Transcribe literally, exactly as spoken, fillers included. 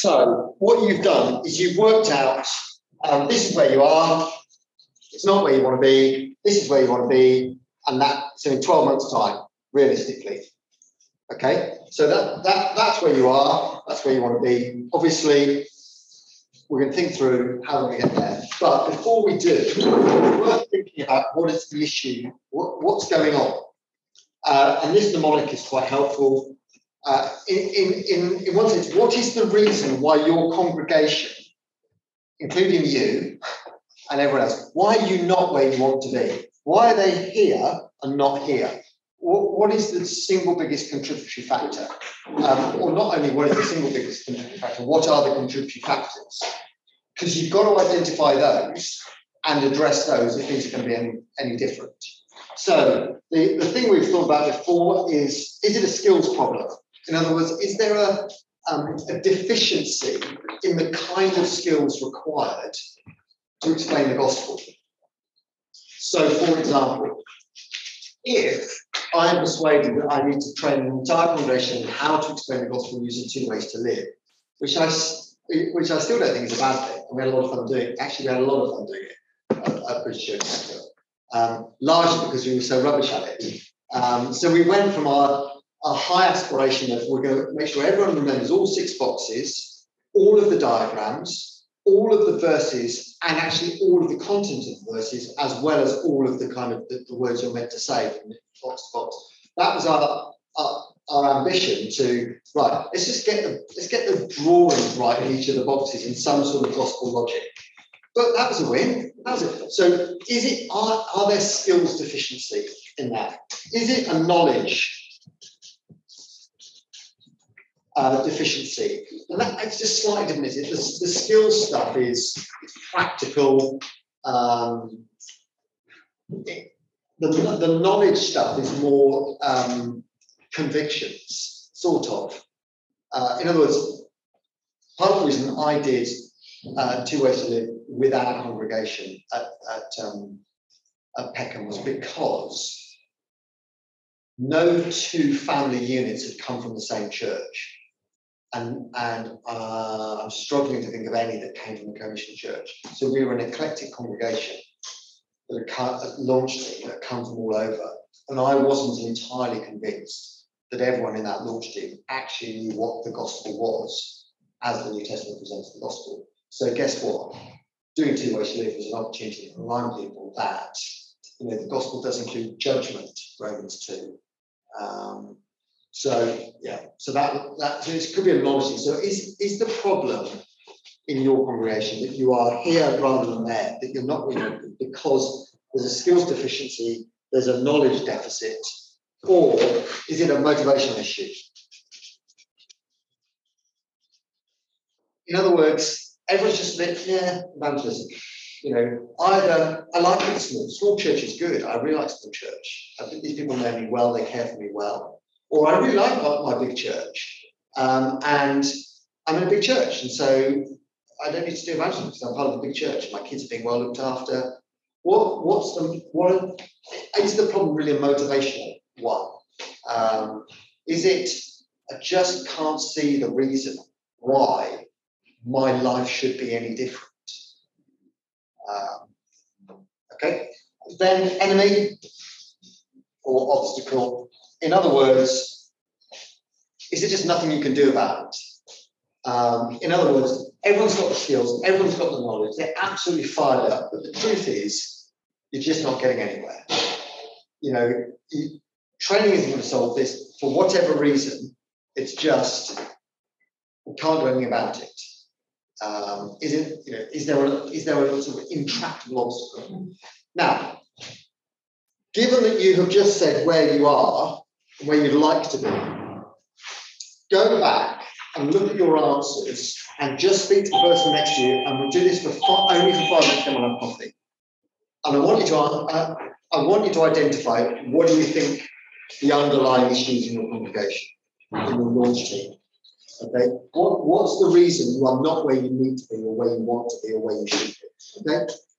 So what you've done is you've worked out, um, this is where you are, it's not where you want to be, this is where you want to be, and that, so in twelve months' time, realistically. Okay, so that, that that's where you are, that's where you want to be. Obviously, we're going to think through how do we get there. But before we do, it's worth thinking about what is the issue, what, what's going on. Uh, and this mnemonic is quite helpful. Uh, in, in, in, in one sense, what is the reason why your congregation, including you and everyone else, why are you not where you want to be? Why are they here and not here? What, what is the single biggest contributory factor? Um, or not only what is the single biggest contributory factor, what are the contributory factors? Because you've got to identify those and address those if things are going to be any, any different. So the, the thing we've thought about before is, is it a skills problem? In other words, is there a, um, a deficiency in the kind of skills required to explain the gospel? So, for example, if I am persuaded that I need to train an entire congregation in how to explain the gospel using two ways to live, which I, which I still don't think is a bad thing, and we had a lot of fun doing it. Actually, we had a lot of fun doing it at, at British Church, um, largely because we were so rubbish at it. Um, so we went from our, our high aspiration of we're going to make sure everyone remembers all six boxes, all of the diagrams, all of the verses, and actually all of the content of the verses, as well as all of the kind of the, the words you're meant to say from box to box. That was our, our our ambition to, right, let's just get the let's get the drawings right in each of the boxes in some sort of gospel logic. But that was a win. That was it. So is it are, are there skills deficiency in that? Is it a knowledge Uh, deficiency? And that, it's just slightly different, is it? The, the skills stuff is practical. Um, it, the, the knowledge stuff is more um, convictions, sort of. Uh, in other words, part of the reason I did uh, Two Ways to Live without a congregation at, at, um, at Peckham was because no two family units had come from the same church. And, and uh, I'm struggling to think of any that came from the Commission Church. So we were an eclectic congregation that had come, that launched team that had come from all over. And I wasn't entirely convinced that everyone in that launch team actually knew what the gospel was as the New Testament presents the gospel. So guess what? Doing Two Ways to Live was an opportunity to remind people that, you know, the gospel does include judgment, Romans two. Um, So yeah, so that that so it could be a knowledge thing. So is is the problem in your congregation that you are here rather than there, that you're not really because there's a skills deficiency, there's a knowledge deficit, or is it a motivational issue? In other words, everyone's just a bit, yeah, evangelism. You know, either I like it small, small church is good. I really like small church. I think these people know me well, they care for me well. Or I really like my, my big church, um, and I'm in a big church, and so I don't need to do evangelism because I'm part of the big church. My kids are being well looked after. What what's the what is the problem really a motivational one? Um, is it I just can't see the reason why my life should be any different? Um, okay, then enemy or obstacle. In other words, is it just nothing you can do about it? Um, in other words, everyone's got the skills, everyone's got the knowledge, they're absolutely fired up, but the truth is, you're just not getting anywhere. You know, you, training isn't going to solve this for whatever reason. It's just, we can't do anything about it. Um, is it, you know, is there a, is there a sort of intractable obstacle? Now, given that you have just said where you are, where you'd like to be, go back and look at your answers and just speak to the person next to you, and we'll do this for five, only for five minutes, then we'll have coffee. And I want you to uh, I want you to identify what do you think the underlying issues in your congregation, in your launch team. Okay, what, what's the reason you are not where you need to be, or where you want to be, or where you should be? Okay.